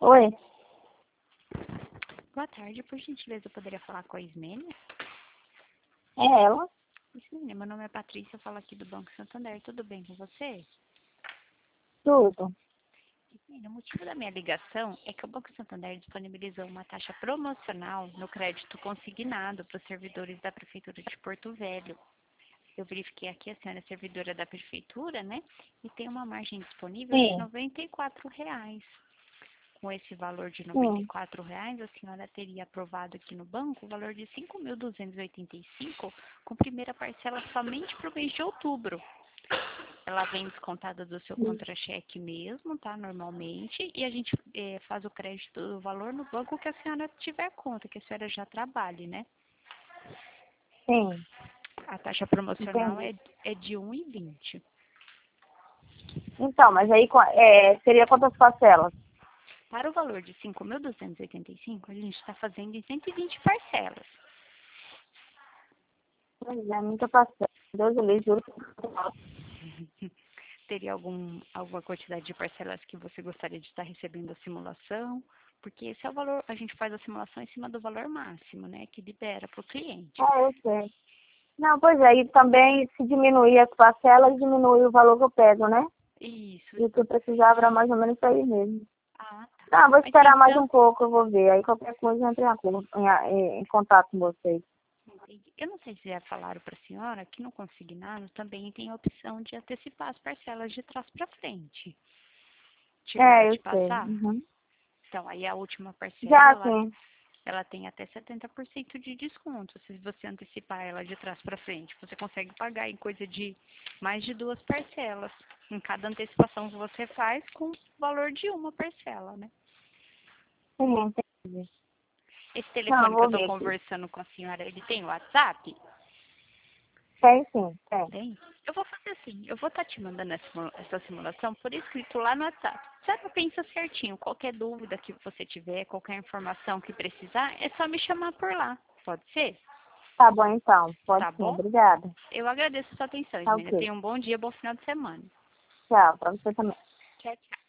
Oi, Boa tarde, por gentileza, eu poderia falar com a Ismênia? é ela? Ismênia, meu nome é Patrícia, eu falo aqui do Banco Santander, tudo bem com você? Tudo. Ismênia, o motivo da minha ligação é que o Banco Santander disponibilizou uma taxa promocional no crédito consignado para os servidores da Prefeitura de Porto Velho. Eu verifiquei aqui, a senhora é servidora da Prefeitura, né? E tem uma margem disponível de R$ Sim, 94. Com esse valor de R$ sim. 94, a senhora teria aprovado aqui no banco o valor de 5.285, com primeira parcela somente para o mês de outubro. Ela vem descontada do seu contra-cheque mesmo, tá? Normalmente. E a gente faz o crédito do valor no banco que a senhora tiver conta, que a senhora já trabalhe, né? Sim, A taxa promocional entendi. é de 1,20. Então, mas aí seria quantas parcelas? Para o valor de 5.285, a gente está fazendo em 120 parcelas. Pois é, muita parcela. Deus eu juro. Teria alguma quantidade de parcelas que você gostaria de estar recebendo a simulação? Porque esse é o valor, a gente faz a simulação em cima do valor máximo, né? Que libera para o cliente. É, eu sei. Não, pois é, e também se diminuir as parcelas, diminui o valor que eu pego, né? Isso. E o que eu precisava era mais ou menos isso aí mesmo. Ah, tá. Não, vou Mas esperar mais então, um pouco, eu vou ver. Aí qualquer coisa eu entro em contato com vocês. entendi. Eu não sei se já falaram para a senhora que no consignado também tem a opção de antecipar as parcelas de trás para frente. Chegou a É, te eu sei. passar? Uhum. Então, aí a última parcela, Já, ela sim. ela tem até 70% de desconto. Se você antecipar ela de trás para frente, você consegue pagar em coisa de mais de 2 parcelas. Em cada antecipação que você faz com o valor de uma parcela, né? Sim, entendi. Esse Não, eu telefone que eu vou estou ver aqui. conversando com a senhora, ele tem WhatsApp? Tem sim, tem. Tem? Eu vou fazer assim, eu vou estar te mandando essa simulação por escrito lá no WhatsApp. Você pensa certinho, qualquer dúvida que você tiver, qualquer informação que precisar, é só me chamar por lá. Pode ser? Tá bom, então. Pode Tá sim. bom? Obrigada. Eu agradeço a sua atenção, Tá Ismênia. ok. Tenha um bom dia, bom final de semana. Tchau. Pra você também. Tchau, tchau.